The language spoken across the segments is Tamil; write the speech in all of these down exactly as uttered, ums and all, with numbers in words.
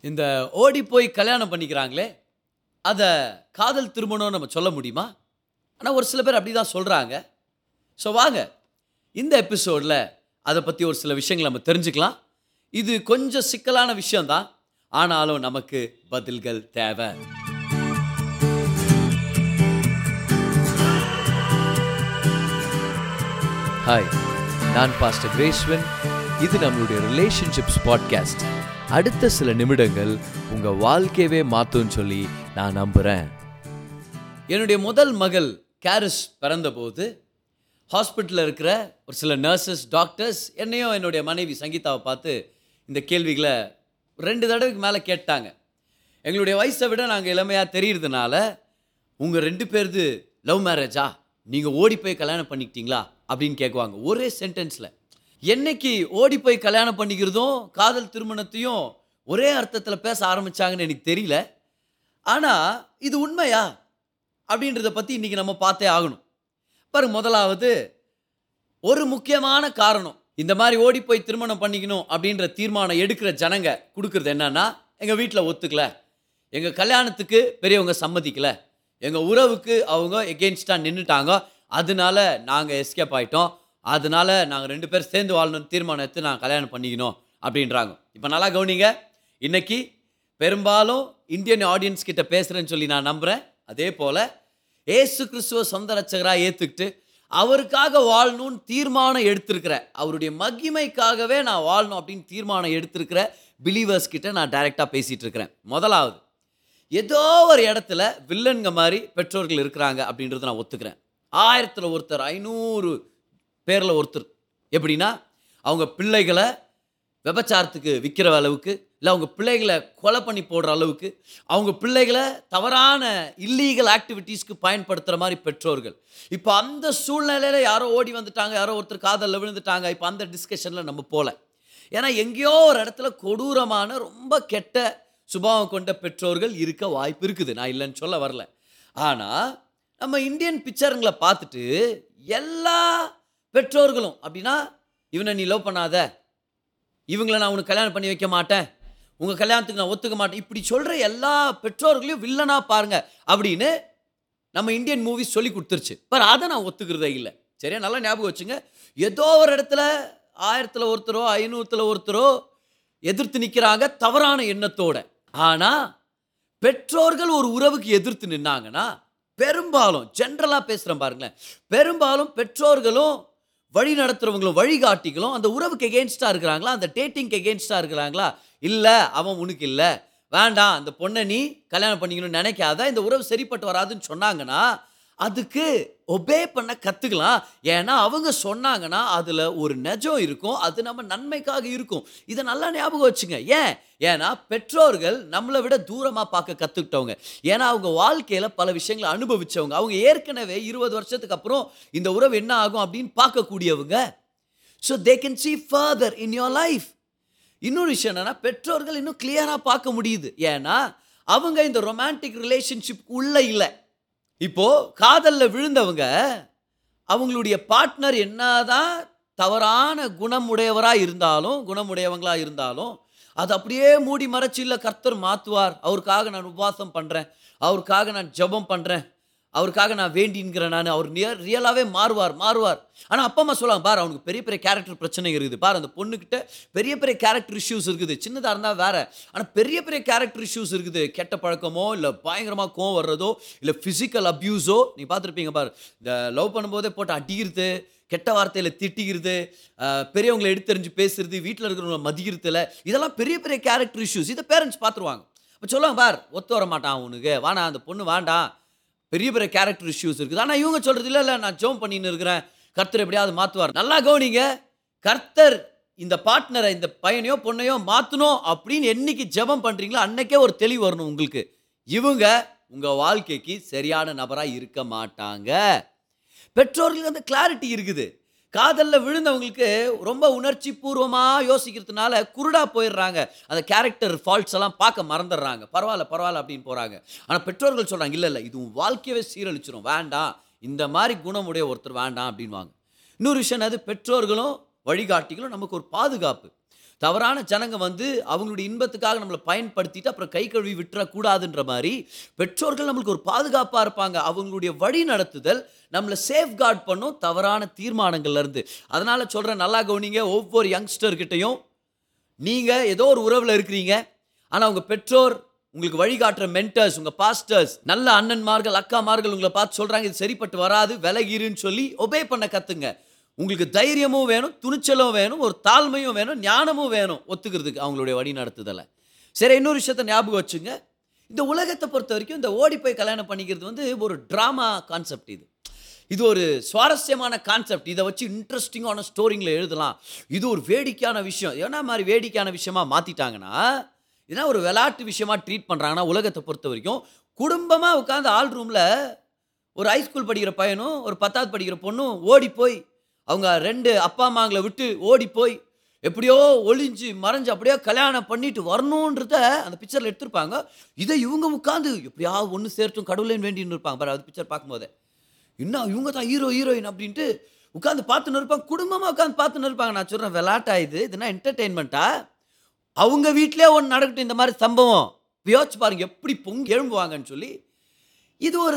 இந்த ஓடி போய் கல்யாணம் பண்ணிக்கிறாங்களே, அதை காதல் திருமணம் நம்ம சொல்ல முடியுமா? ஆனால் ஒரு சில பேர் அப்படி தான் சொல்கிறாங்க. ஸோ வாங்க இந்த எபிசோடில் அதை பற்றி ஒரு சில விஷயங்கள் நம்ம தெரிஞ்சுக்கலாம். இது கொஞ்சம் சிக்கலான விஷயம்தான், ஆனாலும் நமக்கு பதில்கள் தேவை. ஹாய், நான் பாஸ்டர் கிரேஸ்வன். இது நம்மளுடைய ரிலேஷன்ஷிப்ஸ் பாட்காஸ்ட். அடுத்த சில நிமிடங்கள் உங்கள் வாழ்க்கையவே மாற்றும்னு சொல்லி நான் நம்புகிறேன். என்னுடைய முதல் மகள் கேரிஸ் பிறந்தபோது ஹாஸ்பிட்டலில் இருக்கிற ஒரு சில நர்சஸ், டாக்டர்ஸ் என்னையும் என்னுடைய மனைவி சங்கீதாவை பார்த்து இந்த கேள்விகளை ரெண்டு தடவைக்கு மேலே கேட்டாங்க. எங்களுடைய வயசை விட நாங்கள் இளமையாக தெரிகிறதுனால, உங்கள் ரெண்டு பேருது லவ் மேரேஜா, நீங்கள் ஓடி போய் கல்யாணம் பண்ணிக்கிட்டீங்களா அப்படின்னு கேட்குவாங்க ஒரே சென்டென்ஸில். என்னைக்கு ஓடி போய் கல்யாணம் பண்ணிக்கிறதும் காதல் திருமணத்தையும் ஒரே அர்த்தத்தில் பேச ஆரம்பித்தாங்கன்னு எனக்கு தெரியல. ஆனால் இது உண்மையா அப்படின்றத பற்றி இன்றைக்கி நம்ம பார்த்தே ஆகணும். பாருங்க, முதலாவது ஒரு முக்கியமான காரணம் இந்த மாதிரி ஓடி போய் திருமணம் பண்ணிக்கணும் அப்படின்ற தீர்மானம் எடுக்கிற ஜனங்க கொடுக்குறது என்னன்னா, எங்கள் வீட்டில் ஒத்துக்கல, எங்கள் கல்யாணத்துக்கு பெரியவங்க சம்மதிக்கலை, எங்கள் உறவுக்கு அவங்க எகெயின்ஸ்டாக நின்றுட்டாங்க, அதனால நாங்கள் எஸ்கேப் ஆகிட்டோம், அதனால நாங்கள் ரெண்டு பேர் சேர்ந்து வாழணும்னு தீர்மானம் எடுத்து நாங்கள் கல்யாணம் பண்ணிக்கணும் அப்படின்றாங்க. இப்போ நல்லா கவனிங்க, இன்னைக்கு பெரும்பாலும் இந்தியன் ஆடியன்ஸ் கிட்ட பேசுகிறேன்னு சொல்லி நான் நம்புகிறேன். அதே போல் ஏசு கிறிஸ்துவ சொந்த ரட்சகராக ஏற்றுக்கிட்டு அவருக்காக வாழணும்னு தீர்மானம் எடுத்திருக்கிற, அவருடைய மகிமைக்காகவே நான் வாழணும் அப்படின்னு தீர்மானம் எடுத்திருக்கிற பிலீவர்ஸ் கிட்ட நான் டைரெக்டாக பேசிகிட்டு இருக்கிறேன். முதலாவது, ஏதோ ஒரு இடத்துல வில்லன்க மாதிரி பெற்றோர்கள் இருக்கிறாங்க அப்படின்றத நான் ஒத்துக்கிறேன். ஆயிரத்தில் ஒருத்தர், ஐநூறு பேரில் ஒருத்தர். எப்படின்னா, அவங்க பிள்ளைகளை விபச்சாரத்துக்கு விற்கிற அளவுக்கு, இல்லை அவங்க பிள்ளைகளை கொலை பண்ணி போடுற அளவுக்கு, அவங்க பிள்ளைகளை தவறான இல்லீகல் ஆக்டிவிட்டீஸ்க்கு பயன்படுத்துகிற மாதிரி பெற்றோர்கள். இப்போ அந்த சூழ்நிலையில் யாரோ ஓடி வந்துட்டாங்க, யாரோ ஒருத்தர் காதலில் விழுந்துட்டாங்க. இப்போ அந்த டிஸ்கஷனில் நம்ம போகல. ஏன்னா எங்கேயோ ஒரு இடத்துல கொடூரமான ரொம்ப கெட்ட சுபாவம் கொண்ட பெற்றோர்கள் இருக்க வாய்ப்பு இருக்குது, நான் இல்லைன்னு சொல்ல வரல. ஆனால் நம்ம இந்தியன் பிக்சருங்களை பார்த்துட்டு எல்லா பெற்றோர்களும் அப்படின்னா, இவனை நீ லவ் பண்ணாத, இவங்களை நான் உனக்கு கல்யாணம் பண்ணி வைக்க மாட்டேன், உங்கள் கல்யாணத்துக்கு நான் ஒத்துக்க மாட்டேன், இப்படி சொல்கிற எல்லா பெற்றோர்களையும் வில்லனா பாருங்க அப்படின்னு நம்ம இந்தியன் மூவிஸ் சொல்லி கொடுத்துருச்சு. பர் அதை நான் ஒத்துக்கிறதே இல்லை. சரியா, நல்லா ஞாபகம் வச்சுங்க. ஏதோ ஒரு இடத்துல ஆயிரத்தில் ஒருத்தரோ ஐநூறுத்தில் ஒருத்தரோ எதிர்த்து நிற்கிறாங்க தவறான எண்ணத்தோட. ஆனால் பெற்றோர்கள் ஒரு உறவுக்கு எதிர்த்து நின்னாங்கன்னா, பெரும்பாலும் ஜென்ரலாக பேசுகிறேன் பாருங்களேன், பெரும்பாலும் பெற்றோர்களும் வழி நடத்துகிறவங்களும் வழிகாட்டிகளும் அந்த உறவுக்கு எகெயின்ஸ்டாக இருக்கிறாங்களா, அந்த டேட்டிங்க்கு எகெயின்ஸ்டாக இருக்கிறாங்களா, இல்லை அவன் உனக்கு இல்லை, வேண்டாம் அந்த பொண்ணை நீ கல்யாணம் பண்ணிக்கணும்னு நினைக்காத, இந்த உறவு சரிப்பட்டு வராதுன்னு சொன்னாங்கன்னா அதுக்கு ஒபே பண்ண கற்றுக்கலாம். ஏன்னா அவங்க சொன்னாங்கன்னா அதில் ஒரு நெஜம் இருக்கும், அது நம்ம நன்மைக்காக இருக்கும். இதை நல்லா ஞாபகம் வச்சுங்க. ஏன் ஏன்னா பெற்றோர்கள் நம்மளை விட தூரமாக பார்க்க கற்றுக்கிட்டவங்க. ஏன்னா அவங்க வாழ்க்கையில் பல விஷயங்களை அனுபவித்தவங்க. அவங்க ஏற்கனவே இருபது வருஷத்துக்கு அப்புறம் இந்த உறவு என்ன ஆகும் அப்படின்னு பார்க்கக்கூடியவங்க. So they can see further in your life. இன்னொரு விஷயம் என்னன்னா, பெற்றோர்கள் இன்னும் கிளியராக பார்க்க முடியுது. ஏன்னா அவங்க இந்த ரொமான்டிக் ரிலேஷன்ஷிப் உள்ள இல்லை. இப்போ காதலில் விழுந்தவங்க அவங்களுடைய பார்ட்னர் என்னதான் தவறான குணமுடையவராக இருந்தாலும் குணமுடையவங்களாக இருந்தாலும் அது அப்படியே மூடி மறைச்சி, இல்லை கர்த்தர் மாற்றுவார், அவருக்காக நான் உபவாசம் பண்ணுறேன், அவருக்காக நான் ஜெபம் பண்ணுறேன், அவருக்காக நான் வேண்டிங்கிறேன், நான் அவர் நியர் ரியலாகவே மாறுவார் மாறுவார் ஆனால் அப்பா அம்மா சொல்லுவாங்க, பார் அவனுக்கு பெரிய பெரிய கேரக்டர் பிரச்சனை இருக்குது, பார் அந்த பொண்ணுக்கிட்ட பெரிய பெரிய கேரக்டர் இஷ்யூஸ் இருக்குது, சின்னதாக இருந்தால் வேற, ஆனால் பெரிய பெரிய கேரக்டர் இஷ்யூஸ் இருக்குது, கெட்ட பழக்கமோ இல்லை பயங்கரமாக கோவம் வர்றதோ இல்லை ஃபிசிக்கல் அப்யூஸோ. நீங்கள் பார்த்துருப்பீங்க பார், இந்த லவ் பண்ணும்போதே போட்டு அடிக்கிறது, கெட்ட வார்த்தையில் திட்டிக்கிறது, பெரியவங்களை எடுத்தறிஞ்சு பேசுறது, வீட்டில் இருக்கிறவங்களை மதிக்கிறதுல, இதெல்லாம் பெரிய பெரிய கேரக்டர் இஷ்யூஸ். இதை பேரண்ட்ஸ் பார்த்துருவாங்க. அப்போ சொல்லுவாங்க, பார் ஒத்து வர மாட்டான் அவனுக்கு, வானா அந்த பொண்ணு வேண்டாம், பெரிய பெரிய கேரக்டர் இஷ்யூஸ் இருக்குது. ஆனால் இவங்க சொல்கிறது இல்லை இல்லை நான் ஜெபம் பண்ணின்னு இருக்கிறேன், கர்த்தர் எப்படியாவது மாற்றுவார். நல்லா கவனிங்க, கர்த்தர் இந்த பார்ட்னரை, இந்த பையனையோ பொண்ணையோ மாற்றணும் அப்படின்னு என்னைக்கு ஜெபம் பண்ணுறீங்களோ அன்னைக்கே ஒரு தெளிவு வரணும் உங்களுக்கு, இவங்க உங்கள் வாழ்க்கைக்கு சரியான நபராக இருக்க மாட்டாங்க. பெற்றோர்களுக்கு அந்த கிளாரிட்டி இருக்குது. காதலில் விழுந்தவங்களுக்கு ரொம்ப உணர்ச்சி பூர்வமாக யோசிக்கிறதுனால குருடாக போயிடுறாங்க, அந்த கேரக்டர் ஃபால்ட்ஸ் எல்லாம் பார்க்க மறந்துடுறாங்க. பரவாயில்ல பரவாயில்ல அப்படின்னு போகிறாங்க. ஆனால் பெற்றோர்கள் சொல்கிறாங்க, இல்லை இல்லை இது உன் வாழ்க்கையவே சீரழிச்சிடும், வேண்டாம், இந்த மாதிரி குணமுடைய ஒருத்தர் வேண்டாம் அப்படின்வாங்க. இன்னொரு விஷயம், அது பெற்றோர்களும் வழிகாட்டிகளும் நமக்கு ஒரு பாதுகாப்பு. தவறான ஜனங்க வந்து அவங்களுடைய இன்பத்துக்காக நம்மளை பயன்படுத்திட்டு அப்புறம் கை கழுவி விட்டுறக்கூடாதுன்ற மாதிரி பெற்றோர்கள் நம்மளுக்கு ஒரு பாதுகாப்பாக இருப்பாங்க. அவங்களுடைய வழி நடத்துதல் நம்மளை சேஃப்கார்ட் பண்ணும் தவறான தீர்மானங்கள்ல இருந்து. அதனால சொல்கிறேன், நல்லா கவனிங்க. ஒவ்வொரு யங்ஸ்டர்கிட்டையும் நீங்கள் ஏதோ ஒரு உறவில் இருக்கிறீங்க, ஆனால் உங்கள் பெற்றோர், உங்களுக்கு வழிகாட்டுற மென்டர்ஸ், உங்கள் பாஸ்டர்ஸ், நல்ல அண்ணன்மார்கள் அக்காமார்கள் உங்களை பார்த்து சொல்கிறாங்க இது சரிப்பட்டு வராது, விலகிருன்னு சொல்லி ஒபே பண்ண கற்றுங்க. உங்களுக்கு தைரியமும் வேணும், துணிச்சலும் வேணும், ஒரு தாழ்மையும் வேணும், ஞானமும் வேணும் ஒத்துக்கிறதுக்கு அவங்களுடைய வழி நடத்துதலை. சரி, இன்னொரு விஷயத்தை ஞாபகம் வச்சுங்க. இந்த உலகத்தை பொறுத்த வரைக்கும் இந்த ஓடி போய் கல்யாணம் பண்ணிக்கிறது வந்து ஒரு ட்ராமா கான்செப்ட். இது இது ஒரு சுவாரஸ்யமான கான்செப்ட். இதை வச்சு இன்ட்ரெஸ்டிங்கான ஸ்டோரிங்களை எழுதலாம். இது ஒரு வேடிக்கையான விஷயம். ஏன்னா மாதிரி வேடிக்கையான விஷயமா மாற்றிட்டாங்கன்னா, இதனால் ஒரு விளையாட்டு விஷயமா ட்ரீட் பண்ணுறாங்கன்னா, உலகத்தை பொறுத்த வரைக்கும் குடும்பமாக உட்காந்து ஆல் ரூமில் ஒரு ஹைஸ்கூல் படிக்கிற பையனும் ஒரு பத்தாவது படிக்கிற பொண்ணும் ஓடி போய் அவங்க ரெண்டு அப்பா அம்மாங்களை விட்டு ஓடி போய் எப்படியோ ஒளிஞ்சு மறைஞ்சு அப்படியோ கல்யாணம் பண்ணிட்டு வரணுன்றத அந்த பிக்சரில் எடுத்திருப்பாங்க. இதை இவங்க உட்காந்து எப்படியாவது ஒன்று சேர்த்தும் கடவுளேன்னு வேண்டின்னு இருப்பாங்க பாரு. அது பிக்சர் பார்க்கும்போதே இன்னும் இவங்க தான் ஹீரோ ஹீரோயின் அப்படின்ட்டு உட்காந்து பார்த்துன்னு இருப்பாங்க. குடும்பமாக உட்காந்து பார்த்துன்னு இருப்பாங்க. நான் சொல்கிறேன், விளையாட்டா இது? இதுனா என்டர்டெயின்மெண்ட்டா? அவங்க வீட்டிலே ஒன்று நடக்கட்டும் இந்த மாதிரி சம்பவம், யோசிச்சு பாருங்க எப்படி பொங்கி எழும்புவாங்கன்னு சொல்லி. இது ஒரு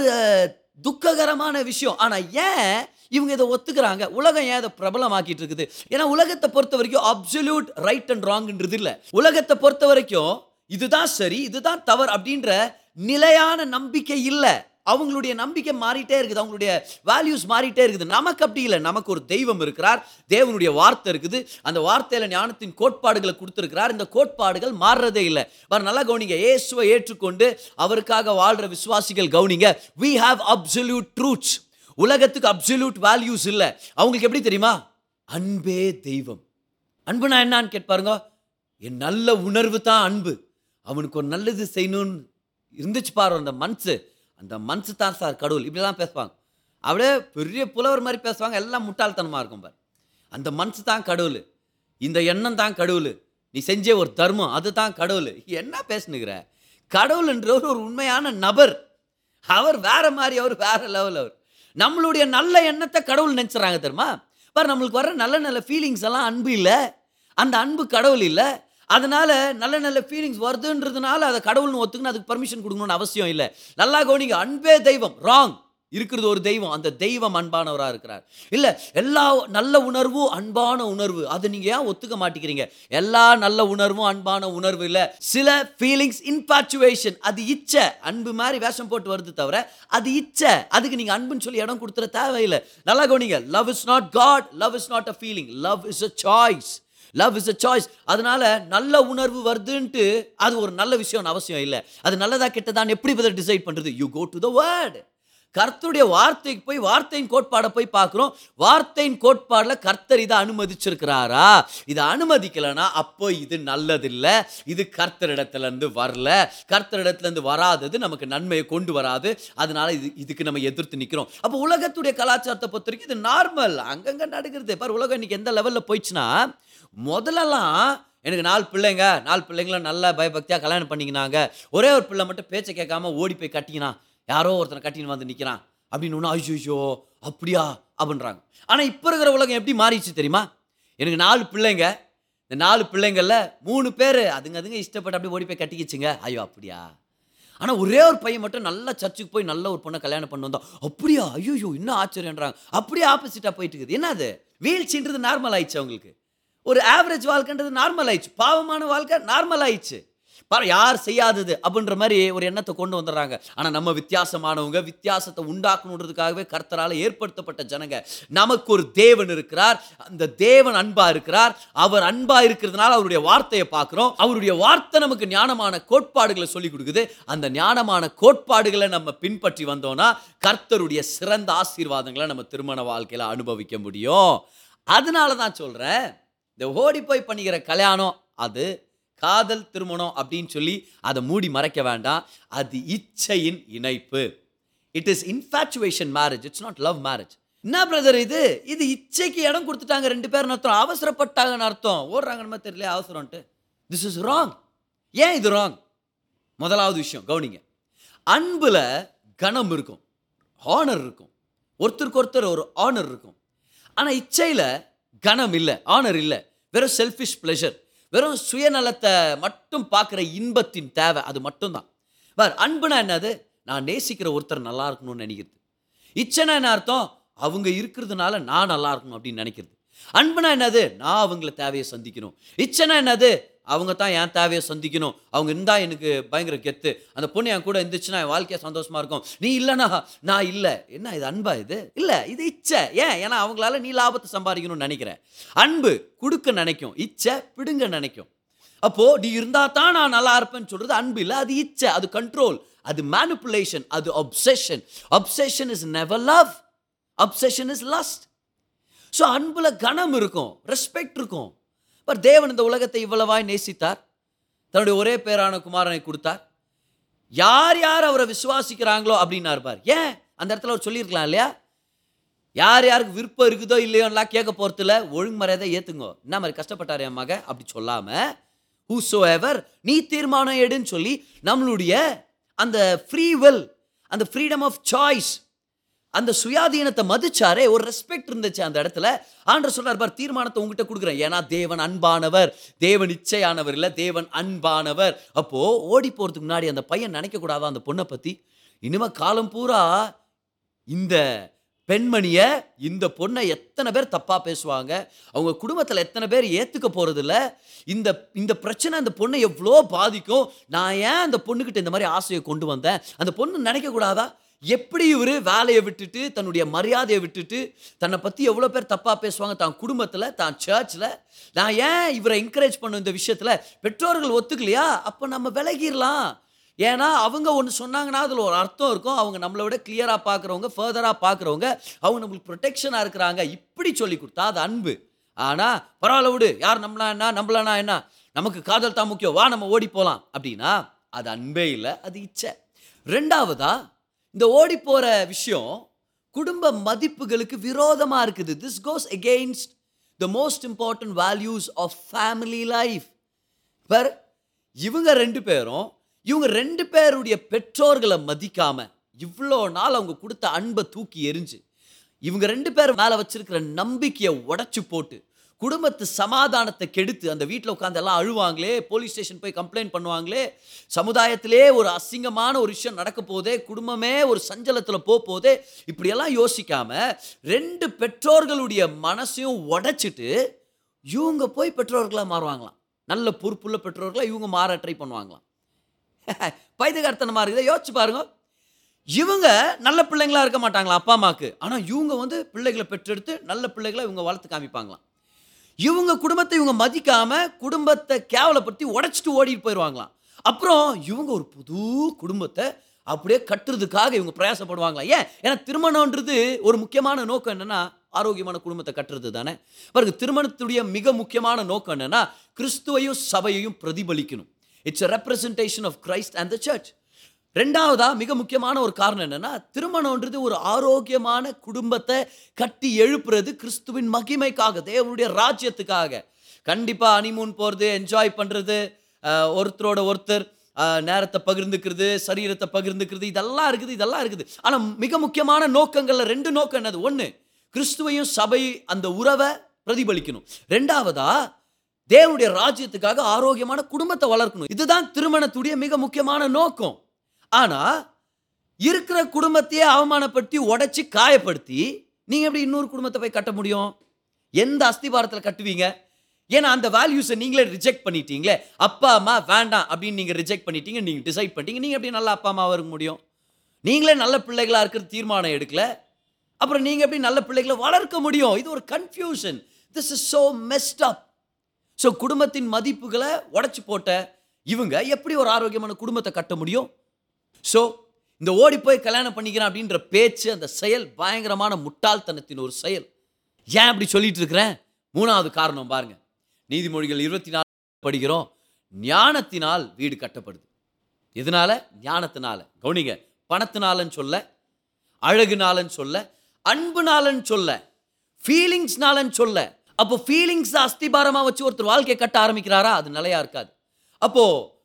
துக்ககரமான விஷயம். ஆனால் ஏன் இவங்க இதை ஒத்துக்கிறாங்க? உலகம் ஏன் இதை பிரபலமாக்கிட்டு இருக்குது? ஏன்னா உலகத்தை பொறுத்த வரைக்கும் அப்சல்யூட் ரைட் அண்ட் ராங்ன்றது இல்லை. உலகத்தை பொறுத்த வரைக்கும் இதுதான் சரி இதுதான் தவறு அப்படின்ற நிலையான நம்பிக்கை இல்லை. அவங்களுடைய நம்பிக்கை மாறிட்டே இருக்குது, அவங்களுடைய வேல்யூஸ் மாறிட்டே இருக்குது. நமக்கு அப்படி இல்லை. நமக்கு ஒரு தெய்வம் இருக்கிறார், தேவனுடைய வார்த்தை இருக்குது, அந்த வார்த்தையில் ஞானத்தின் கோட்பாடுகளை கொடுத்துருக்கிறார். இந்த கோட்பாடுகள் மாறுறதே இல்லை. பாரு, நல்லா கவனிங்க. இயேசுவை ஏற்றுக்கொண்டு அவருக்காக வாழ்கிற விசுவாசிகள் கவனிங்க. we have absolute truths. உலகத்துக்கு அப்சல்யூட் வேல்யூஸ் இல்லை. அவங்களுக்கு எப்படி தெரியுமா? அன்பே தெய்வம். அன்புனா என்னான்னு கேட்பாருங்க. என் நல்ல உணர்வு தான் அன்பு. அவனுக்கு ஒரு நல்லது செய்யணும்னு இருந்துச்சு பாரு அந்த மனசு, அந்த மனசு தான் சார் கடவுள். இப்படிலாம் பேசுவாங்க. அப்படியே பெரிய புலவர் மாதிரி பேசுவாங்க. எல்லாம் முட்டாள்தனமாக இருக்கும் பாரு. அந்த மனசு தான் கடவுள், இந்த எண்ணம் தான் கடவுள், நீ செஞ்ச ஒரு தர்மம் அது தான் கடவுள். என்ன பேசுனுங்கிற? கடவுள்ன்றவர் ஒரு உண்மையான நபர். அவர் வேற மாதிரி, அவர் வேற லெவல். அவர் நம்மளுடைய நல்ல எண்ணத்தை கடவுள் நினைச்சுறாங்க தெரியுமா? பாரு, நம்மளுக்கு வர நல்ல நல்ல ஃபீலிங்ஸ் எல்லாம் அன்பு இல்லை, அந்த அன்பு கடவுள் இல்லை. அதனால நல்ல நல்ல ஃபீலிங்ஸ் வருதுன்றதுனால அதை கடவுள்னு ஒத்துக்கணும், அதுக்கு பர்மிஷன் கொடுக்கணும்னு அவசியம் இல்லை. நல்லா கவனிங்க. அன்பே தெய்வம் ராங். இருக்கிறது ஒரு தெய்வம், அந்த தெய்வம் அன்பானவராக இருக்கிறார். இல்லை, எல்லா நல்ல உணர்வும் அன்பான உணர்வு, அது நீங்கள் ஏன் ஒத்துக்க மாட்டேங்கிறீங்க? எல்லா நல்ல உணர்வும் அன்பான உணர்வு இல்லை. சில ஃபீலிங்ஸ் இன்ஃபாச்சுவேஷன், அது இச்சை. அன்பு மாதிரி வேஷம் போட்டு வருது தவிர அது இச்சை. அதுக்கு நீங்கள் அன்புன்னு சொல்லி இடம் கொடுத்துற தேவையில்லை. நல்லா கவனிங்க. Love is not God, love is not a feeling, love is a choice. Love is a choice. அதனால நல்ல உணர்வு வருதுன்ட்டு அது ஒரு நல்ல விஷயம் அவசியம் இல்லை. அது நல்லதா கெட்டதான்னு எப்படி பதில் டிசைட் பண்ணுறது? You go to the word. கர்த்தருடைய வார்த்தைக்கு போய் வார்த்தையின் கோட்பாடை போய் பார்க்குறோம். வார்த்தையின் கோட்பாடில் கர்த்தர் இதை அனுமதிச்சிருக்கிறாரா? இதை அனுமதிக்கலைன்னா அப்போ இது நல்லதில்லை, இது கர்த்தரிடத்துலேருந்து வரல, கர்த்தரிடத்துலேருந்து வராதது நமக்கு நன்மையை கொண்டு வராது. அதனால இது இதுக்கு நம்ம எதிர்த்து நிற்கிறோம். அப்போ உலகத்துடைய கலாச்சாரத்தை பொறுத்த வரைக்கும் இது நார்மல், அங்கங்கே நடக்கிறது. பாரு, உலகம் இன்னைக்கு எந்த லெவலில் போயிடுச்சுன்னா, முதல்லலாம் எனக்கு நாலு பிள்ளைங்க நாலு பிள்ளைங்களும் நல்லா பயபக்தியாக கல்யாணம் பண்ணிக்கினாங்க. ஒரே ஒரு பிள்ளை மட்டும் பேச்சை கேட்காம ஓடி போய் கட்டிக்கினா, யாரோ ஒருத்தனை கட்டின்னு வந்து நிற்கிறான் அப்படின்னு ஒன்று, ஐயோ அப்படியா அப்படின்றாங்க. ஆனால் இப்போ இருக்கிற உலகம் எப்படி மாறிடுச்சு தெரியுமா? எனக்கு நாலு பிள்ளைங்க, இந்த நாலு பிள்ளைங்களில் மூணு பேர் அதுங்க அதுங்க இஷ்டப்பட்டு அப்படியே ஓடி போய் கட்டிக்கிச்சுங்க. ஐயோ அப்படியா? ஆனால் ஒரே ஒரு பையன் மட்டும் நல்லா சர்ச்சுக்கு போய் நல்ல ஒரு பொண்ணை கல்யாணம் பண்ணி வந்தோம். அப்படியா? ஐயோ இன்னும் ஆச்சரியன்றாங்க. அப்படியே ஆப்போசிட்டாக போயிட்டு இருக்குது. என்னது? வீழ்ச்சின்றது நார்மல் ஆயிடுச்சு. அவங்களுக்கு ஒரு ஆவரேஜ் வாழ்க்கைன்றது நார்மல் ஆயிடுச்சு. பாவமான வாழ்க்கை நார்மல் ஆயிடுச்சு. பாரு, யார் செய்யாதது அப்படின்ற மாதிரி ஒரு எண்ணத்தை கொண்டு வந்துடுறாங்க. ஆனால் நம்ம வித்தியாசமானவங்க, வித்தியாசத்தை உண்டாக்கணுன்றதுக்காகவே கர்த்தரால் ஏற்படுத்தப்பட்ட ஜனங்க. நமக்கு ஒரு தேவன் இருக்கிறார், அந்த தேவன் அன்பா இருக்கிறார். அவர் அன்பா இருக்கிறதுனால அவருடைய வார்த்தையை பார்க்குறோம். அவருடைய வார்த்தை நமக்கு ஞானமான கோட்பாடுகளை சொல்லி கொடுக்குது. அந்த ஞானமான கோட்பாடுகளை நம்ம பின்பற்றி வந்தோம்னா கர்த்தருடைய சிறந்த ஆசீர்வாதங்களை நம்ம திருமண வாழ்க்கையில் அனுபவிக்க முடியும். அதனால தான் சொல்கிறேன், இந்த ஓடி போய் பண்ணிக்கிற கல்யாணம் அது காதல் திருமணம் அப்படின்னு சொல்லி அதை மூடி மறைக்க வேண்டாம். அது இச்சையின் இணைப்பு. It is infatuation marriage, it's not love marriage. என்ன பிரதர் இது? இது இச்சைக்கு இடம் கொடுத்துட்டாங்க ரெண்டு பேரும் அர்த்தம், அவசரப்பட்டாங்கன்னு அர்த்தம். ஓடுறாங்கன்னு தெரியல அவசரம்ட்டு. This is wrong. ஏன் இது ராங்? முதலாவது விஷயம் கவனிங்க. அன்புல கனம் இருக்கும், ஆனர் இருக்கும், ஒருத்தருக்கு ஒருத்தர் ஒரு ஆனர் இருக்கும். ஆனால் இச்சையில் கனம் இல்லை, ஆனர் இல்லை, வெறும் செல்ஃபிஷ் பிளஷர், வெறும் சுயநலத்தை மட்டும் பார்க்குற இன்பத்தின் தேவை அது மட்டும்தான். பார், அன்புனா என்னது? நான் நேசிக்கிற ஒருத்தர் நல்லா இருக்கணும்னு நினைக்கிறது. இச்சைனா என்ன அர்த்தம்? அவங்க இருக்கிறதுனால நான் நல்லா இருக்கணும் அப்படின்னு நினைக்கிறது. அன்புனா என்னது? நான் அவங்கள தேவையை சந்திக்கணும். இச்சைனா என்னது? அவங்க தான் என் தேவையை சந்திக்கணும். அவங்க இருந்தால் எனக்கு பயங்கர கெத்து. அந்த பொண்ணு என் கூட இருந்துச்சுன்னா என் வாழ்க்கையை சந்தோஷமா இருக்கும். நீ இல்லைனா நான் இல்லை. என்ன இது அன்பா? இது இல்லை, இது இச்சை. ஏன்? ஏன்னா அவங்களால நீ லாபத்தை சம்பாதிக்கணும்னு நினைக்கிறேன். அன்பு கொடுக்க நினைக்கும், இச்சை பிடுங்க நினைக்கும். அப்போ நீ இருந்தா தான் நான் நல்லா இருப்பேன்னு சொல்றது அன்பு இல்லை, அது இச்சை, அது கண்ட்ரோல், அது மேனிப்புலேஷன், அது obsession. obsession is never love. obsession is lust. So அன்புல கனம் இருக்கும், ரெஸ்பெக்ட் இருக்கும். பட் தேவன் இந்த உலகத்தை இவ்வளவாய் நேசித்தார், தன்னுடைய ஒரே பேரான குமாரனை கொடுத்தார். யார் யார் அவரை விசுவாசிக்கிறாங்களோ அப்படின்னா இருப்பார். ஏன் அந்த இடத்துல அவர் சொல்லியிருக்கலாம் இல்லையா? யார் யாருக்கு விருப்பம் இருக்குதோ இல்லையோலாம் கேட்க போகிறதில்ல, ஒழுங்கு மரியாதை ஏற்றுங்கோ. என்ன மாதிரி கஷ்டப்பட்டார் என் மக அப்படி சொல்லாமல், whosoever நீ தீர்மானம் எடுன்னு சொல்லி நம்மளுடைய அந்த ஃப்ரீ வில், அந்த ஃப்ரீடம் ஆஃப் சாய்ஸ், அந்த சுயாதீனத்தை மதிச்சாரே, ஒரு ரெஸ்பெக்ட் இருந்துச்சு அந்த இடத்துல. ஆண்டவர் சொல்றார், பார் தீர்மானத்தை உங்ககிட்ட கொடுக்குறேன். ஏன்னா தேவன் அன்பானவர், தேவன் இச்சையானவர் இல்லை, தேவன் அன்பானவர். அப்போ ஓடி போறதுக்கு முன்னாடி அந்த பையன் நினைக்க கூடாதா அந்த பொண்ணை பத்தி? இனிமே காலம் பூரா இந்த பெண்மணிய, இந்த பொண்ணை எத்தனை பேர் தப்பா பேசுவாங்க, அவங்க குடும்பத்தில் எத்தனை பேர் ஏத்துக்க போறது இல்லை, இந்த இந்த பிரச்சனை அந்த பொண்ணை எவ்வளோ பாதிக்கும், நான் ஏன் அந்த பொண்ணுகிட்ட இந்த மாதிரி ஆசையை கொண்டு வந்தேன், அந்த பொண்ணு நினைக்க கூடாதா? எப்படி இவர் வேலையை விட்டுட்டு, தன்னுடைய மரியாதையை விட்டுட்டு, தன்னை பற்றி எவ்வளோ பேர் தப்பாக பேசுவாங்க தான் குடும்பத்தில், தான் சர்ச்சில், நான் ஏன் இவரை என்கரேஜ் பண்ணும் இந்த விஷயத்தில்? பெற்றோர்கள் ஒத்துக்கலையா? அப்போ நம்ம விலகிடலாம். ஏன்னா அவங்க ஒன்று சொன்னாங்கன்னா அதில் ஒரு அர்த்தம் இருக்கும். அவங்க நம்மளை விட கிளியராக பார்க்குறவங்க, ஃபர்தராக பார்க்குறவங்க, அவங்க நம்மளுக்கு ப்ரொடெக்ஷனாக இருக்கிறாங்க. இப்படி சொல்லி கொடுத்தா அது அன்பு. ஆனால் பரவாயில்ல விடு, யார் நம்மளா என்ன நம்மளனா என்ன, நமக்கு காதல் தான் முக்கியம், வா நம்ம ஓடி போகலாம் அப்படின்னா அது அன்பே இல்லை, அது இச்சை. ரெண்டாவதா, இந்த ஓடி போகிற விஷயம் குடும்ப மதிப்புகளுக்கு விரோதமாக இருக்குது. This goes against the most important values of family life. But இவங்க ரெண்டு பேரும் இவங்க ரெண்டு பேருடைய பெற்றோர்களை மதிக்காம, இவ்வளோ நாள் அவங்க கொடுத்த அன்பை தூக்கி எரிஞ்சு, இவங்க ரெண்டு பேர் மேலே வச்சிருக்கிற நம்பிக்கையை உடைச்சு போட்டு, குடும்பத்து சமாதானத்தை கெடுத்து, அந்த வீட்டில் உட்காந்து எல்லாம் அழுவாங்களே, போலீஸ் ஸ்டேஷன் போய் கம்ப்ளைண்ட் பண்ணுவாங்களே, சமுதாயத்திலே ஒரு அசிங்கமான ஒரு விஷயம் நடக்க போதே, குடும்பமே ஒரு சஞ்சலத்தில் போக போதே, இப்படியெல்லாம் யோசிக்காம ரெண்டு பெற்றோர்களுடைய மனசையும் உடைச்சிட்டு இவங்க போய் பெற்றோர்களாக மாறுவாங்களாம். நல்ல பொறுப்புள்ள பெற்றோர்களாக இவங்க மாற ட்ரை பண்ணுவாங்களாம். பைத்தியக்காரத்தனமா இருக்குது. யோசிச்சு பாருங்க. இவங்க நல்ல பிள்ளைங்களா இருக்க மாட்டாங்களா அப்பா அம்மாவுக்கு, ஆனால் இவங்க வந்து பிள்ளைகளை பெற்றெடுத்து நல்ல பிள்ளைகளை இவங்க வளர்த்து காமிப்பாங்களாம். இவங்க குடும்பத்தை இவங்க மதிக்காம குடும்பத்தை கேவலப்படுத்தி உடைச்சிட்டு ஓடிட்டு போயிடுவாங்களாம். அப்புறம் இவங்க ஒரு புது குடும்பத்தை அப்படியே கட்டுறதுக்காக இவங்க பிரயாசப்படுவாங்களாம். ஏன்? ஏன்னா திருமணம்ன்றது ஒரு முக்கியமான நோக்கம் என்னன்னா ஆரோக்கியமான குடும்பத்தை கட்டுறது தானே. பாருங்க, திருமணத்துடைய மிக முக்கியமான நோக்கம் என்னன்னா கிறிஸ்துவையும் சபையையும் பிரதிபலிக்கணும். It's a representation of Christ and the church. ரெண்டாவதா மிக முக்கியமான ஒரு காரணம் என்னன்னா, திருமணம்ன்றது ஒரு ஆரோக்கியமான குடும்பத்தை கட்டி எழுப்புறது கிறிஸ்துவின் மகிமைக்காக, தேவனுடைய ராஜ்யத்துக்காக. கண்டிப்பா ஹனிமூன் போறது, என்ஜாய் பண்றது, ஒருத்தரோட ஒருத்தர் நேரத்தை பகிர்ந்துக்கிறது, சரீரத்தை பகிர்ந்துக்கிறது, இதெல்லாம் இருக்குது இதெல்லாம் இருக்குது ஆனா மிக முக்கியமான நோக்கங்கள்ல ரெண்டு நோக்கம் என்னது? ஒன்று, கிறிஸ்துவையும் சபை அந்த உறவை பிரதிபலிக்கணும். ரெண்டாவதா, தேவனுடைய ராஜ்யத்துக்காக ஆரோக்கியமான குடும்பத்தை வளர்க்கணும். இதுதான் திருமணத்துடைய மிக முக்கியமான நோக்கம். ஆனா இருக்கிற குடும்பத்தையே அவமானப்படுத்தி உடைச்சி காயப்படுத்தி நீங்க எப்படி இன்னொரு குடும்பத்தை போய் கட்ட முடியும்? எந்த அஸ்திபாரத்தில் கட்டுவீங்க? ஏன்னா அந்த வேல்யூஸை நீங்களே ரிஜெக்ட் பண்ணிட்டீங்களே. அப்பா அம்மா வேண்டாம் அப்படின்னு நீங்க ரிஜெக்ட் பண்ணிட்டீங்க, நீங்க டிசைட் பண்ணிட்டீங்க. நீங்க எப்படி நல்ல அப்பா அம்மாவாக இருக்க முடியும்? நீங்களே நல்ல பிள்ளைகளா இருக்கிற தீர்மானம் எடுக்கல, அப்புறம் நீங்க எப்படி நல்ல பிள்ளைகளை வளர்க்க முடியும்? இது ஒரு confusion. This is so messed up. So குடும்பத்தின் மதிப்புகளை உடைச்சு போட்ட இவங்க எப்படி ஒரு ஆரோக்கியமான குடும்பத்தை கட்ட முடியும்? ஸோ இந்த ஓடி போய் கல்யாணம் பண்ணிக்கிறேன் அப்படின்ற பேச்சு, அந்த செயல் பயங்கரமான முட்டாள்தனத்தின் ஒரு செயல். ஏன் அப்படி சொல்லிட்டு இருக்கிறேன்? மூணாவது காரணம் பாருங்க. நீதிமொழிகள் இருபத்தி நாலு படிக்கிறோம், ஞானத்தினால் வீடு கட்டப்படுது. எதனால? ஞானத்தினால. கவனிங்க, பணத்தினாலன்னு சொல்ல, அழகுனாலன்னு சொல்ல, அன்புனாலன்னு சொல்ல, ஃபீலிங்ஸ்னாலன்னு சொல்ல. அப்போ ஃபீலிங்ஸ் அஸ்திபாரமா வச்சு ஒருத்தர் வாழ்க்கையை கட்ட ஆரம்பிக்கிறாரா? அது நிலையா இருக்காது. அப்போ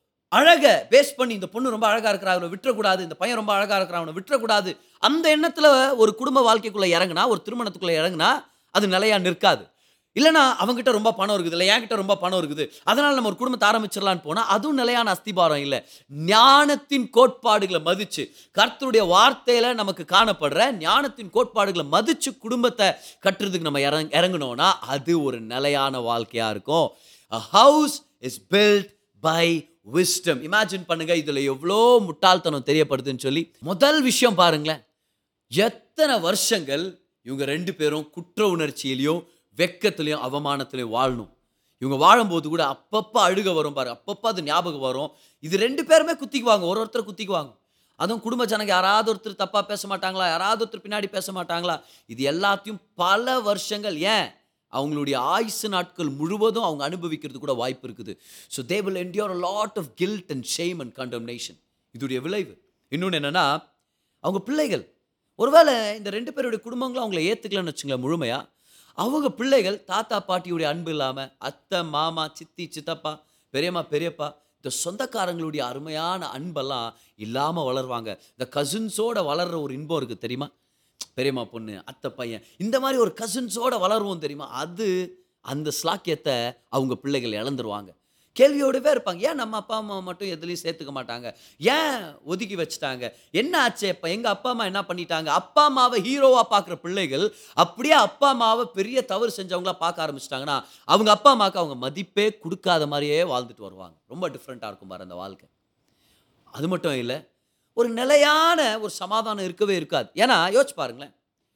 அழகை பேஸ் பண்ணி இந்த பொண்ணு ரொம்ப அழகா இருக்கிறா, அவனை விட்டுறக்கூடாது, இந்த பையன் ரொம்ப அழகா இருக்கிறான், அவனை விட்டுறக்கூடாது, அந்த எண்ணத்துல ஒரு குடும்ப வாழ்க்கைக்குள்ள இறங்குனா, ஒரு திருமணத்துக்குள்ள இறங்குனா அது நிலையா நிற்காது. இல்லைனா அவங்ககிட்ட ரொம்ப பணம் இருக்குது, இல்லை என்கிட்ட ரொம்ப பணம் இருக்குது, அதனால் நம்ம ஒரு குடும்பத்தை ஆரம்பிச்சிடலான்னு போனால் அதுவும் நிலையான அஸ்திபாரம் இல்லை. ஞானத்தின் கோட்பாடுகளை மதித்து, கர்த்தருடைய வார்த்தையில் நமக்கு காணப்படுற ஞானத்தின் கோட்பாடுகளை மதித்து குடும்பத்தை கட்டுறதுக்கு நம்ம இறங் இறங்கணும்னா அது ஒரு நிலையான வாழ்க்கையாக இருக்கும். A house is built by wisdom. Imagine பண்ணுங்க, இதில் எவ்வளோ முட்டாள்தனம் தெரியப்படுதுன்னு சொல்லி. முதல் விஷயம் பாருங்களேன், எத்தனை வருஷங்கள் இவங்க ரெண்டு பேரும் குற்ற உணர்ச்சியிலையும் வெக்கத்திலையும் அவமானத்திலையும் வாழணும். இவங்க வாழும்போது கூட அப்பப்போ அழுக வரும் பாரு, அப்பப்போ அது ஞாபகம் வரும். இது ரெண்டு பேருமே குத்திக்குவாங்க, ஒரு ஒருத்தர் குத்திக்குவாங்க. அதுவும் குடும்ப ஜனங்க யாராவது ஒருத்தர் தப்பாக பேச மாட்டாங்களா, யாராவது ஒருத்தர் பின்னாடி பேச மாட்டாங்களா, இது எல்லாத்தையும் பல வருஷங்கள், ஏன் அவங்களுடைய ஆயுசு நாட்கள் முழுவதும் அவங்க அனுபவிக்கிறது கூட வாய்ப்பு இருக்குது. So they will endure a lot of guilt and shame and condemnation. இதுடைய விளைவு இன்னொன்று என்னென்னா, அவங்க பிள்ளைகள் ஒருவேளை இந்த ரெண்டு பேருடைய குடும்பங்களும் அவங்கள ஏற்றுக்கலன்னு வச்சுங்களேன் முழுமையாக, அவங்க பிள்ளைகள் தாத்தா பாட்டியுடைய அன்பு இல்லாமல், அத்தை மாமா சித்தி சித்தப்பா பெரியம்மா பெரியப்பா இந்த சொந்தக்காரங்களுடைய அருமையான அன்பெல்லாம் இல்லாமல் வளருவாங்க. இந்த கசின்ஸோட வளர்கிற ஒரு இன்பம் இருக்குது தெரியுமா, பெரியம்மா பொண்ணு அத்தை பையன் இந்த மாதிரி ஒரு கசின்ஸோட வளருவோம் தெரியுமா, அது அந்த ஸ்லாக்கியத்தை அவங்க பிள்ளைகள் இழந்துருவாங்க. கேள்வியோடவே இருப்பாங்க, ஏன் நம்ம அப்பா அம்மா மட்டும் எதுலையும் சேர்த்துக்க மாட்டாங்க, ஏன் ஒதுக்கி வச்சுட்டாங்க, என்ன ஆச்சு, இப்போ எங்கள் அப்பா அம்மா என்ன பண்ணிட்டாங்க. அப்பா அம்மாவை ஹீரோவாக பார்க்குற பிள்ளைகள் அப்படியே அப்பா அம்மாவை பெரிய தவறு செஞ்சவங்களா பார்க்க ஆரம்பிச்சிட்டாங்கன்னா அவங்க அப்பா அம்மாவுக்கு அவங்க மதிப்பே கொடுக்காத மாதிரியே வாழ்ந்துட்டு வருவாங்க. ரொம்ப டிஃப்ரெண்ட்டாக இருக்கும் பாரு அந்த வாழ்க்கை. அது மட்டும் இல்லை, ஒரு நிலையான ஒரு சமாதானம் இருக்கவே இருக்காது. ஏன்னா யோசிச்சு பாருங்களேன்,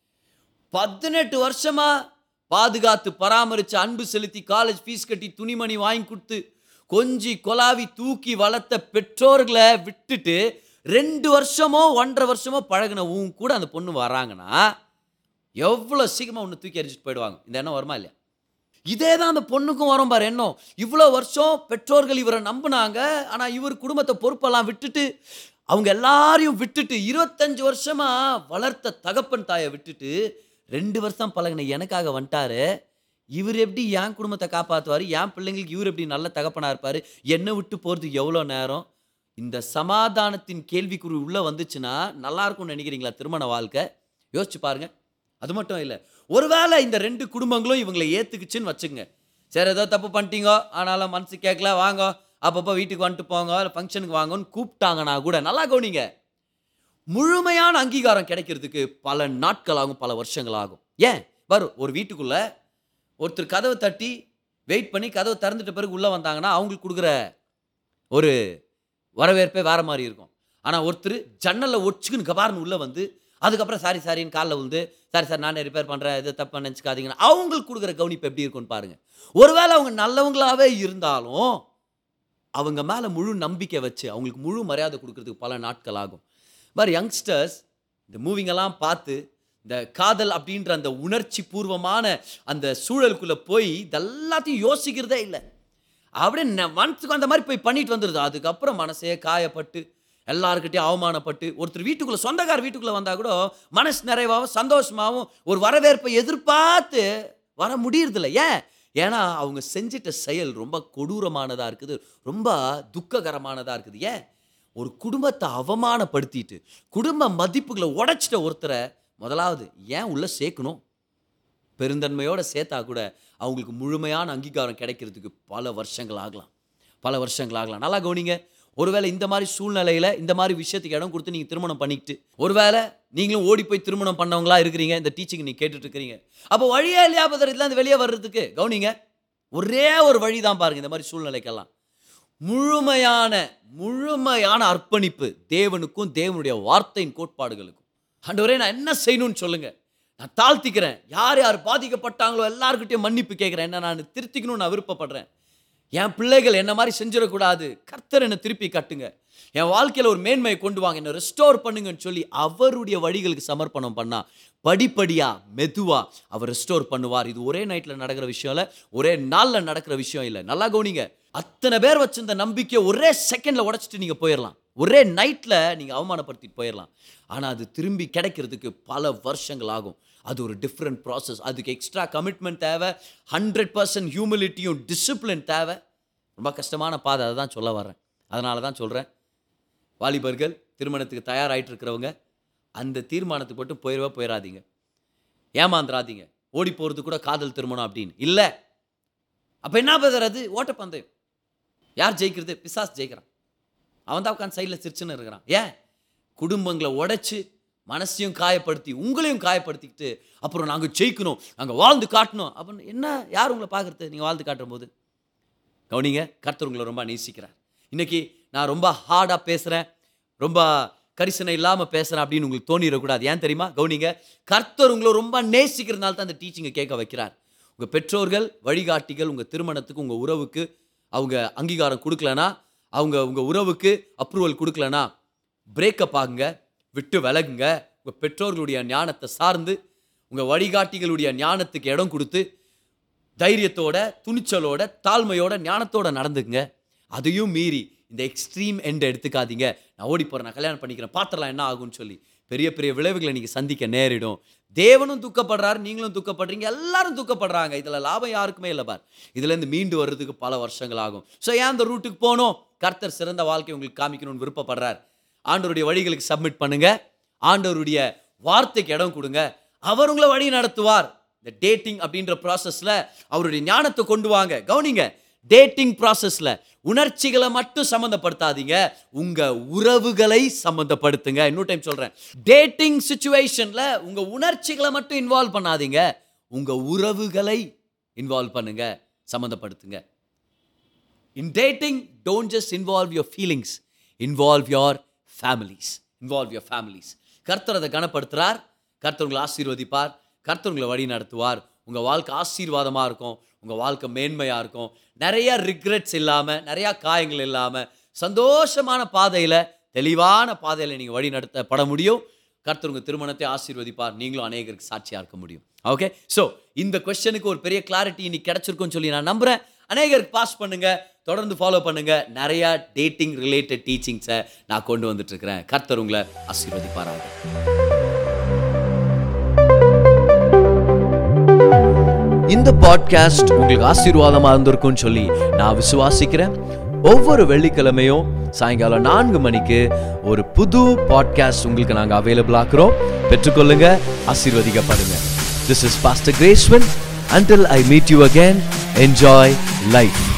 பதினெட்டு வருஷமா பாதுகாத்து பராமரித்து அன்பு செலுத்தி காலேஜ் ஃபீஸ் கட்டி துணிமணி வாங்கி கொடுத்து கொஞ்சி கொலாவி தூக்கி வளர்த்த பெற்றோர்களை விட்டுட்டு ரெண்டு வருஷமோ ஒன்றரை வருஷமோ பழகின உன் கூட அந்த பொண்ணு வராங்கன்னா எவ்வளோ சீக்கிரமாக ஒன்று தூக்கி அடிச்சுட்டு போயிடுவாங்க. இந்த எண்ணம் வருமா இல்லையா? இதே தான் அந்த பொண்ணுக்கும் வரும் பாரு எண்ணம். இவ்வளோ வருஷம் பெற்றோர்கள் இவரை நம்பினாங்க, ஆனால் இவர் குடும்பத்தை பொறுப்பெல்லாம் விட்டுட்டு அவங்க எல்லாரையும் விட்டுட்டு இருபத்தஞ்சு வருஷமா வளர்த்த தகப்பன் தாயை விட்டுட்டு ரெண்டு வருஷம் பழகின எனக்காக வந்துட்டாரு. இவர் எப்படி என் குடும்பத்தை காப்பாற்றுவார், என் பிள்ளைங்களுக்கு இவர் எப்படி நல்ல தகப்பனாக இருப்பார், என்னை விட்டு போகிறதுக்கு எவ்வளோ நேரம். இந்த சமாதானத்தின் கேள்விக்குறி உள்ளே வந்துச்சுன்னா நல்லா இருக்கும்னு நினைக்கிறீங்களா திருமண வாழ்க்கை? யோசிச்சு பாருங்க. அது மட்டும் இல்லை, ஒருவேளை இந்த ரெண்டு குடும்பங்களும் இவங்களை ஏற்றுக்குச்சுன்னு வச்சுங்க, சரி ஏதோ தப்பு பண்ணிட்டீங்கோ ஆனாலும் மனசு கேட்கல வாங்க அப்பப்போ வீட்டுக்கு வந்துட்டு போங்க இல்லை ஃபங்க்ஷனுக்கு வாங்கன்னு கூப்பிட்டாங்கன்னா கூட நல்லா கவனிங்க, முழுமையான அங்கீகாரம் கிடைக்கிறதுக்கு பல நாட்கள் ஆகும், பல வருஷங்கள் ஆகும். ஏன் வரும் ஒரு வீட்டுக்குள்ளே ஒருத்தர் கதவை தட்டி வெயிட் பண்ணி கதவை திறந்துட்ட பிறகு உள்ளே வந்தாங்கன்னா அவங்களுக்கு கொடுக்குற ஒரு வரவேற்பே வேறு மாதிரி இருக்கும். ஆனால் ஒருத்தர் ஜன்னலில் ஒச்சுக்குன்னு கபார்னு உள்ளே வந்து அதுக்கப்புறம் சாரி சாரின்னு காலில் வந்து சாரி சார் நானே ரிப்பேர் பண்ணுறேன் இது தப்பாக நினச்சிக்காதீங்கன்னா அவங்களுக்கு கொடுக்குற கவனிப்பு எப்படி இருக்குன்னு பாருங்கள். ஒருவேளை அவங்க நல்லவங்களாகவே இருந்தாலும் அவங்க மேலே முழு நம்பிக்கை வச்சு அவங்களுக்கு முழு மரியாதை கொடுக்கறதுக்கு பல நாட்கள் ஆகும். பார் யங்ஸ்டர்ஸ் இந்த மூவிங்கெல்லாம் பார்த்து இந்த காதல் அப்படின்ற அந்த உணர்ச்சி பூர்வமான அந்த சூழலுக்குள்ளே போய் இதெல்லாத்தையும் யோசிக்கிறதே இல்லை, அப்படியே மனசுக்கு அந்த மாதிரி போய் பண்ணிட்டு வந்துடுது. அதுக்கப்புறம் மனசே காயப்பட்டு எல்லாருக்கிட்டையும் அவமானப்பட்டு ஒருத்தர் வீட்டுக்குள்ளே சொந்தக்கார வீட்டுக்குள்ளே வந்தால் கூட மனசு நிறைவாகவும் சந்தோஷமாகவும் ஒரு வரவேற்பை எதிர்பார்த்து வர முடியறதில்ல. ஏன்? ஏன்னா அவங்க செஞ்சிட்ட செயல் ரொம்ப கொடூரமானதாக இருக்குது, ரொம்ப துக்ககரமானதாக இருக்குது. ஏன்? ஒரு குடும்பத்தை அவமானப்படுத்திட்டு குடும்ப மதிப்புகளை உடைச்சிட்ட ஒருத்தரை முதலாவது ஏன் உள்ளே சேர்க்கணும்? பெருந்தன்மையோடு சேர்த்தா கூட அவங்களுக்கு முழுமையான அங்கீகாரம் கிடைக்கிறதுக்கு பல வருஷங்கள் ஆகலாம், பல வருஷங்கள் ஆகலாம். நல்லா கவனிங்க. ஒருவேளை இந்த மாதிரி சூழ்நிலையில் இந்த மாதிரி விஷயத்துக்கு இடம் கொடுத்து நீங்கள் திருமணம் பண்ணிக்கிட்டு ஒருவேளை நீங்களும் ஓடி போய் திருமணம் பண்ணவங்களா இருக்கிறீங்க, இந்த டீச்சிங் நீங்கள் கேட்டுட்டு இருக்கிறீங்க, அப்போ வழியே இல்லையா பதர் இதுலேருந்து வெளியே வர்றதுக்கு? கவனிங்க, ஒரே ஒரு வழி தான் பாருங்கள். இந்த மாதிரி சூழ்நிலைக்கெல்லாம் முழுமையான முழுமையான அர்ப்பணிப்பு தேவனுக்கும் தேவனுடைய வார்த்தையின் கோட்பாடுகளுக்கும். ஆண்டவரே நான் என்ன செய்யணும்னு சொல்லுங்க, நான் தாழ்த்திக்கிறேன், யார் யார் பாதிக்கப்பட்டாங்களோ எல்லாருக்கிட்டையும் மன்னிப்பு கேட்குறேன், என்ன நான் திருத்திக்கணும்னு நான் விருப்பப்படுறேன், என் பிள்ளைகள் என்ன மாதிரி செஞ்சிடக்கூடாது, கர்த்தர் என்னை திருப்பி கட்டுங்க, என் வாழ்க்கையில் ஒரு மேன்மையை கொண்டு வாங்க, என்னை ரெஸ்டோர் பண்ணுங்கன்னு சொல்லி அவருடைய வழிகளுக்கு சமர்ப்பணம் பண்ணா படிப்படியா மெதுவா அவர் ரெஸ்டோர் பண்ணுவார். இது ஒரே நைட்டில் நடக்கிற விஷயம் இல்லை, ஒரே நாளில் நடக்கிற விஷயம் இல்லை. நல்லா கவனிங்க, அத்தனை பேர் வச்சிருந்த நம்பிக்கையை ஒரே செகண்டில் உடைச்சிட்டு நீங்கள் போயிடலாம், ஒரே நைட்டில் நீங்கள் அவமானப்படுத்திட்டு போயிடலாம். ஆனால் அது திரும்பி கிடைக்கிறதுக்கு பல வருஷங்கள் ஆகும். அது ஒரு டிஃப்ரெண்ட் ப்ராசஸ். அதுக்கு எக்ஸ்ட்ரா கமிட்மெண்ட் தேவை, ஹண்ட்ரட் பர்சன்ட் ஹியூமிலிட்டியும் டிசிப்ளின் தேவை. ரொம்ப கஷ்டமான பாதை, அதை தான் சொல்ல வர்றேன். அதனால தான் சொல்கிறேன், வாலிபர்கள் திருமணத்துக்கு தயாராகிட்டு இருக்கிறவங்க அந்த தீர்மானத்துக்கு மட்டும் போயிடவே போயிடாதீங்க, ஏமாந்துடாதீங்க. ஓடி போகிறது கூட காதல் திருமணம் அப்படின்னு இல்லை. அப்போ என்ன பிரதர் அது? ஓட்டப்பந்தயம். யார் ஜெயிக்கிறது? பிசாஸ் ஜெயிக்கிறான். அவன் தான் உட்காந்து சைடில் சிரிச்சுன்னு இருக்கிறான். ஏன்? குடும்பங்களை உடைச்சு மனசையும் காயப்படுத்தி உங்களையும் காயப்படுத்திக்கிட்டு அப்புறம் நாங்கள் ஜெயிக்கணும், நாங்கள் வாழ்ந்து காட்டணும் அப்படின்னு என்ன? யார் உங்களை பார்க்குறது நீங்கள் வாழ்ந்து காட்டும் போது? கவனிங்க, கர்த்தர் உங்களை ரொம்ப நேசிக்கிறார். இன்றைக்கி நான் ரொம்ப ஹார்டாக பேசுகிறேன், ரொம்ப கரிசனை இல்லாமல் பேசுகிறேன் அப்படின்னு உங்களுக்கு தோணிடக்கூடாது. ஏன் தெரியுமா? கவனிங்க, கர்த்தர் உங்களை ரொம்ப நேசிக்கிறதுனால தான் அந்த டீச்சிங்கை கேட்க வைக்கிறார். உங்கள் பெற்றோர்கள், வழிகாட்டிகள் உங்கள் திருமணத்துக்கு, உங்கள் உறவுக்கு அவங்க அங்கீகாரம் கொடுக்கலனா, அவங்க உங்கள் உறவுக்கு அப்ரூவல் கொடுக்கலனா பிரேக்கப் ஆகுங்க, விட்டு விலகுங்க. உங்கள் பெற்றோர்களுடைய ஞானத்தை சார்ந்து உங்கள் வழிகாட்டிகளுடைய ஞானத்துக்கு இடம் கொடுத்து தைரியத்தோட, துணிச்சலோட, தாழ்மையோட, ஞானத்தோட நடந்துக்குங்க. அதையும் மீறி இந்த எக்ஸ்ட்ரீம் எண்டை எடுத்துக்காதீங்க. நான் ஓடி போகிறேன், நான் கல்யாணம் பண்ணிக்கிறேன், பாத்திரலாம் என்ன ஆகும்னு சொல்லி பெரிய பெரிய விளைவுகளை நீங்கள் சந்திக்க நேரிடும். தேவனும் துக்கப்படுறாரு, நீங்களும் துக்கப்படுறீங்க, எல்லாரும் துக்கப்படுறாங்க. இதில் லாபம் யாருக்குமே இல்லை பார். இதுலேருந்து மீண்டு வர்றதுக்கு பல வருஷங்கள் ஆகும். ஸோ ஏன் அந்த ரூட்டுக்கு போகணும்? கர்த்தர் சிறந்த வாழ்க்கை உங்களுக்கு காமிக்கணும்னு விருப்பப்படுறார். ஆண்டவருடைய வழிகளுக்கு சப்மிட் பண்ணுங்க, ஆண்டவருடைய வார்த்தைக்கு இடம் கொடுங்க, அவர் உங்களை வழி நடத்துவார். இந்த டேட்டிங் அப்படின்ற ப்ராசஸில் அவருடைய ஞானத்தை கொண்டு வாங்க. கவனிங்க, டேட்டிங் ப்ராசஸில் உணர்ச்சிகளை மட்டும் சம்மந்தப்படுத்தாதீங்க, உங்கள் உறவுகளை சம்மந்தப்படுத்துங்க. இன்னொரு டைம் சொல்கிறேன், டேட்டிங் சிச்சுவேஷனில் உங்கள் உணர்ச்சிகளை மட்டும் இன்வால்வ் பண்ணாதீங்க, உங்கள் உறவுகளை இன்வால்வ் பண்ணுங்க, சம்மந்தப்படுத்துங்க. In dating, don't just involve your feelings, involve your families. Involve your families. கர்த்தர் அதை கனப்படுத்துகிறார். கர்த்தர் உங்களை ஆசீர்வதிப்பார், கர்த்தர் உங்களை வழி நடத்துவார். உங்கள் வாழ்க்கை ஆசீர்வாதமாக இருக்கும், உங்கள் வாழ்க்கை மேன்மையாக இருக்கும். நிறையா ரிக்ரெட்ஸ் இல்லாமல், நிறையா காயங்கள் இல்லாமல் சந்தோஷமான பாதையில், தெளிவான பாதையில் நீங்கள் வழி நடத்தப்பட முடியும். கர்த்தர் உங்கள் திருமணத்தை ஆசீர்வதிப்பார், நீங்களும் அநேகருக்கு சாட்சியாக இருக்க முடியும். ஓகே, ஸோ இந்த கொஸ்டனுக்கு ஒரு பெரிய கிளாரிட்டி இன்னைக்கு கிடைச்சிருக்கும்னு சொல்லி நான் நம்புகிறேன். அநேகருக்கு பாஸ் பண்ணுங்க, தொடர்ந்து ஃபாலோ பண்ணுங்க. நிறையா டேட்டிங் ரிலேட்டட் டீச்சிங்ஸை நான் கொண்டு வந்துட்டு இருக்கிறேன். கர்த்தர் உங்களை ஆசீர்வதிப்பாராக. இந்த பாட்காஸ்ட் உங்களுக்கு ஆசீர்வாதமா இருந்திருக்கும்னு சொல்லி நான் விசுவாசிக்கிறேன். ஒவ்வொரு வெள்ளிக்கிழமையும் சாயங்காலம் நான்கு மணிக்கு ஒரு புது பாட்காஸ்ட் உங்களுக்கு நாங்கள் அவைலபிள் ஆக்குறோம். பெற்றுக்கொள்ளுங்க, ஆசீர்வதிக்கப்படுங்க. This is Pastor Graceman. Until I meet you again, enjoy life.